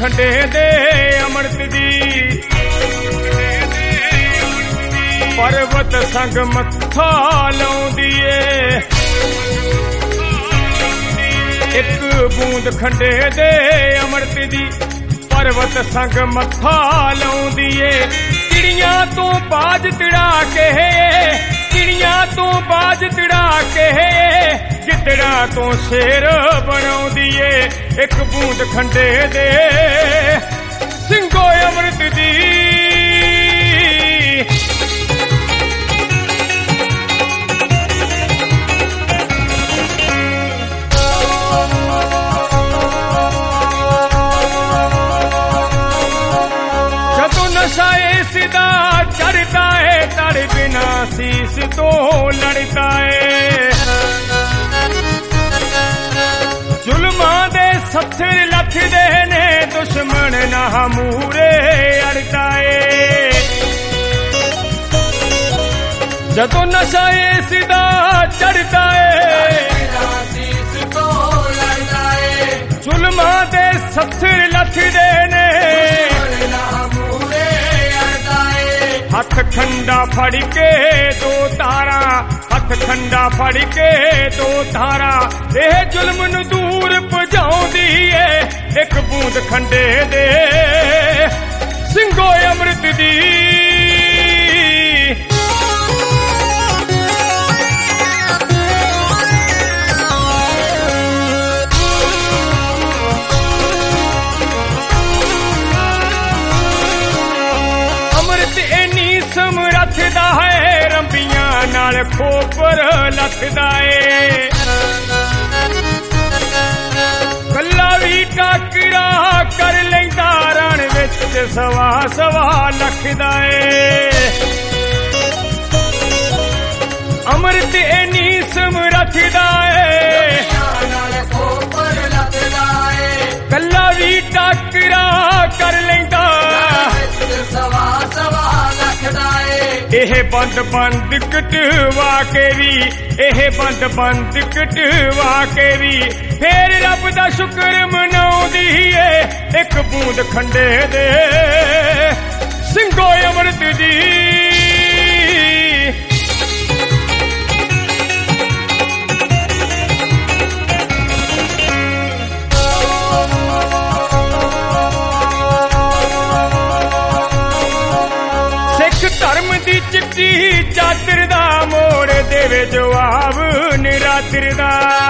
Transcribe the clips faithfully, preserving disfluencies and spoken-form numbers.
खंडे दे अमृत दी पर्वत संग मत्था लाउंदी ए एक बूंद खंडे दे अमृत दी पर्वत संग मत्था लाउंदी ए चिड़ियां तो बाज तिड़ा के चिड़ियां तो बाज तिड़ा के गिदड़ा तो शेर बनाउंदी ए एक बूंद खंडे दे ਸਿੰਘੋ अमृत दी जदों नशा सिदा चढ़ता है तड़ बिना शीश तो लड़ता है जुल्मां दे सत्थर लथदे ने दुश्मन ना मूरे अड़ता है जदों नशा सिदा चढ़ता है जुल्मां दे सत्थर लथदे ने हथ खंडा फड़ के दो तारा हथ खंडा फड़ के दो तारा यह जुल्म नू दूर भजाउंदी है एक बूंद खंडे दे ਸਿੰਘੋ अमृत दी समरथ दा है रंबियां नाल खोपर लथदा है कल्ला भी टाकरा कर लैंदा रण विच सवा सवा लखदा है अमृत इन्नी समरथ दा है कल्ला भी टाकरा कर लैंदा एह बंद बंद कटवा के भी एह बंद बंद कटवा के भी फिर रब दा शुक्र मनाउंदी है एक बूंद खंडे दे ਸਿੰਘੋ अमृत दी धर्म दी चिट्टी चादर दा मोड़ देवे जवाब निरादर दा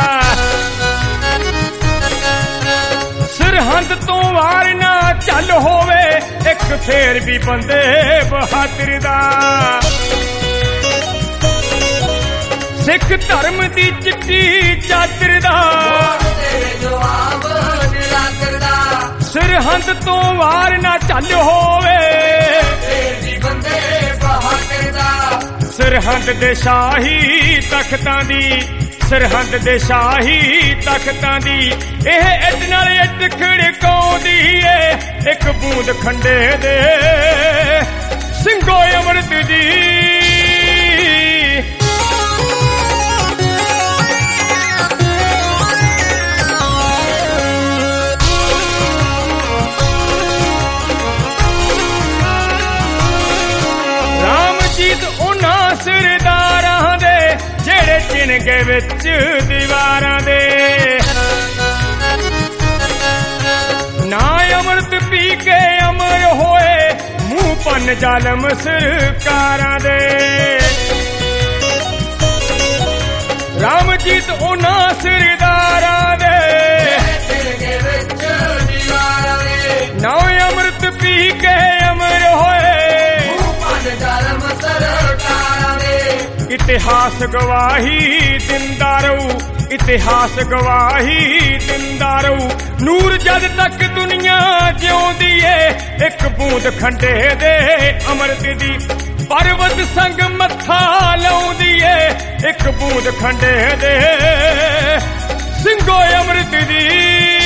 सरहद तो वार ना चल होवे एक फेर भी बंदे बहादुर दा सिख धर्म दी चिट्टी चादर दा सरहद तो वार ना चल होवे सरहद दे शाही तख्तां दी सरहद दे शाही तख्तां दी एह इट नाल इट खड़काउंदी ए एक बूंद खंडे दे ਸਿੰਘੋ अमृत दी सरदारां दे जेड़े चिनगे विच दीवारां दे ना अमृत पी के अमर होए मुंह पन जालम सरकारां दे रामजीत उन्हां सरदारां दे ना अमृत पी के अमर होए इतिहास गवाही दिंदा रहू इतिहास गवाही दिंदा रहू नूर जद तक दुनिया जिउंदी ए एक बूंद खंडे दे अमृत दी पर्वत संग मत्था लाउंदी ए एक बूंद खंडे दे ਸਿੰਘੋ अमृत दी